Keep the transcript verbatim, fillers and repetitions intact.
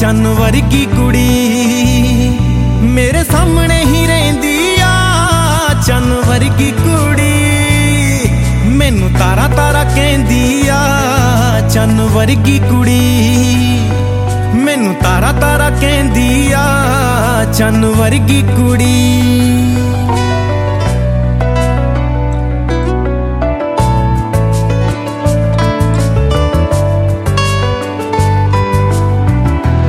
चन्न वर्गी कुड़ी मेरे सामने ही रहिंदी आ चन्न वर्गी कुड़ी मैनू तारा तारा कहंदी आ चन्न वर्गी कुड़ी मैनू तारा तारा कहंदी आ चन्न वर्गी कुड़ी।